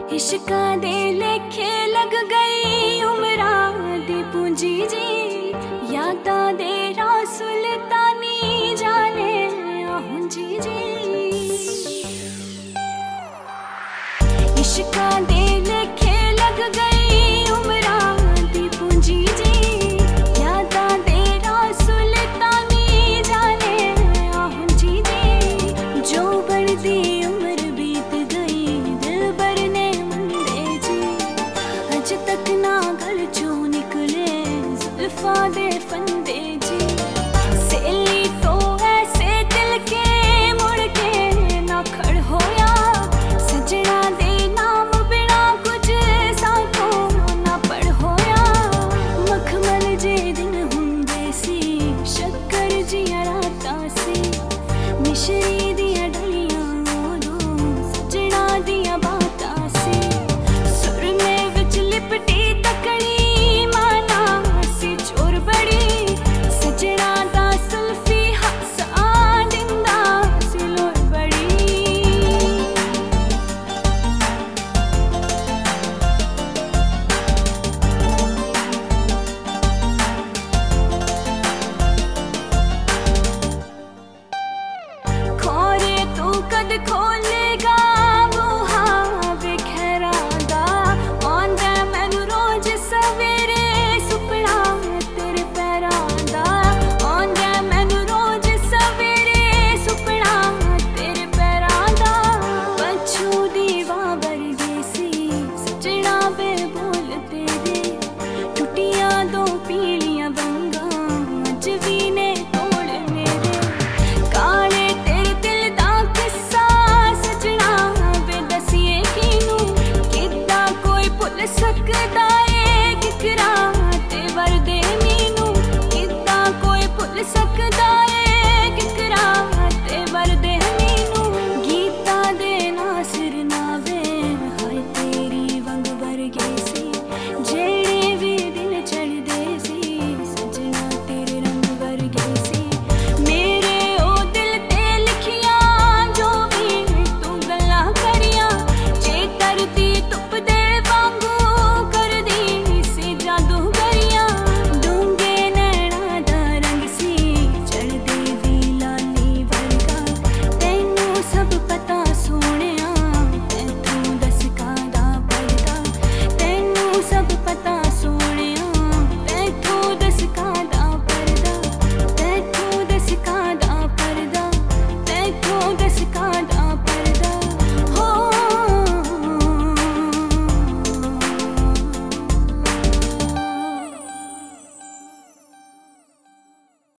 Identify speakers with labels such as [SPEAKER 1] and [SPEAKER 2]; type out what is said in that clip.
[SPEAKER 1] इश्कां दे लेखे लग गई उमरां दी पूंजी जी, यादां दे राह सुल्तानी जाने आहुंजी जी। इश्कां दे लेखे लग गई उमरां दी पूंजी जी, यादां दे राह सुल्तानी जाने आहुंजी जी। जो बढ़दी उम्र बीत गई दिल बरने मंदे जी, अज तक ना गल चों निकले जुल्फां दे फंदे जी। सहेली तो ऐसे दिल के मुड़ के ना खड़ होया, सजना दे नाम बिना कुछ साथों ना पढ़ होया। मखमल जे दिन हुंदे सी, शक्कर जियां रातां सी, मिश्री दियां डलियां उदों सजना दियां बातां सी। सुरमे विच लिपटी तकड़ी माना सी चोर बड़ी, सजना दा सुल्फी हासा दिंदा सी लोर बड़ी। खोरे तू कद खो